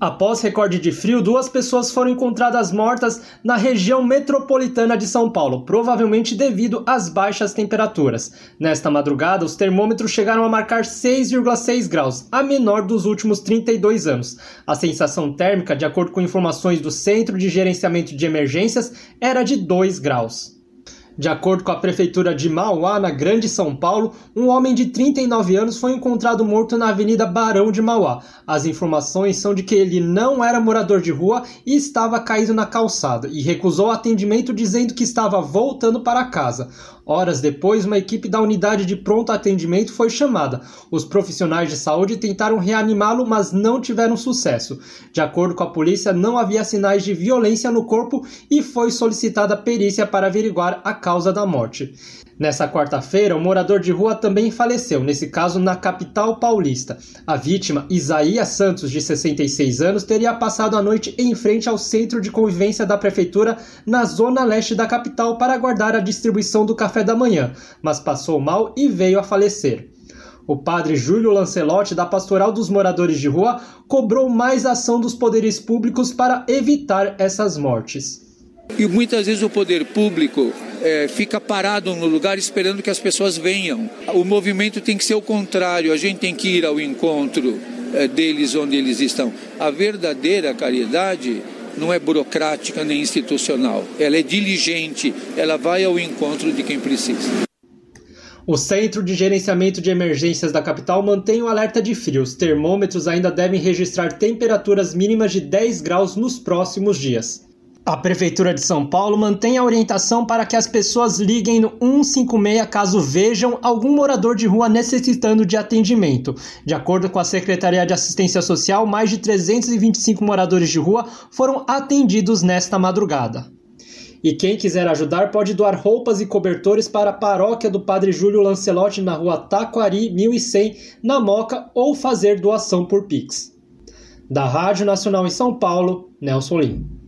Após recorde de frio, 2 pessoas foram encontradas mortas na região metropolitana de São Paulo, provavelmente devido às baixas temperaturas. Nesta madrugada, os termômetros chegaram a marcar 6,6 graus, a menor dos últimos 32 anos. A sensação térmica, de acordo com informações do Centro de Gerenciamento de Emergências, era de 2 graus. De acordo com a Prefeitura de Mauá, na Grande São Paulo, um homem de 39 anos foi encontrado morto na Avenida Barão de Mauá. As informações são de que ele não era morador de rua e estava caído na calçada e recusou atendimento dizendo que estava voltando para casa. Horas depois, uma equipe da unidade de pronto atendimento foi chamada. Os profissionais de saúde tentaram reanimá-lo, mas não tiveram sucesso. De acordo com a polícia, não havia sinais de violência no corpo e foi solicitada perícia para averiguar a causa da morte. Nessa quarta-feira, um morador de rua também faleceu, nesse caso na capital paulista. A vítima, Isaías Santos, de 66 anos, teria passado a noite em frente ao centro de convivência da prefeitura na zona leste da capital para aguardar a distribuição do café da manhã, mas passou mal e veio a falecer. O padre Júlio Lancelotti, da Pastoral dos Moradores de Rua, cobrou mais ação dos poderes públicos para evitar essas mortes. E muitas vezes o poder público fica parado no lugar esperando que as pessoas venham. O movimento tem que ser o contrário, a gente tem que ir ao encontro deles onde eles estão. A verdadeira caridade não é burocrática nem institucional, ela é diligente, ela vai ao encontro de quem precisa. O Centro de Gerenciamento de Emergências da capital mantém o alerta de frio. Os termômetros ainda devem registrar temperaturas mínimas de 10 graus nos próximos dias. A Prefeitura de São Paulo mantém a orientação para que as pessoas liguem no 156 caso vejam algum morador de rua necessitando de atendimento. De acordo com a Secretaria de Assistência Social, mais de 325 moradores de rua foram atendidos nesta madrugada. E quem quiser ajudar pode doar roupas e cobertores para a paróquia do Padre Júlio Lancelotti na rua Taquari 1100, na Moca, ou fazer doação por Pix. Da Rádio Nacional em São Paulo, Nelson Lim.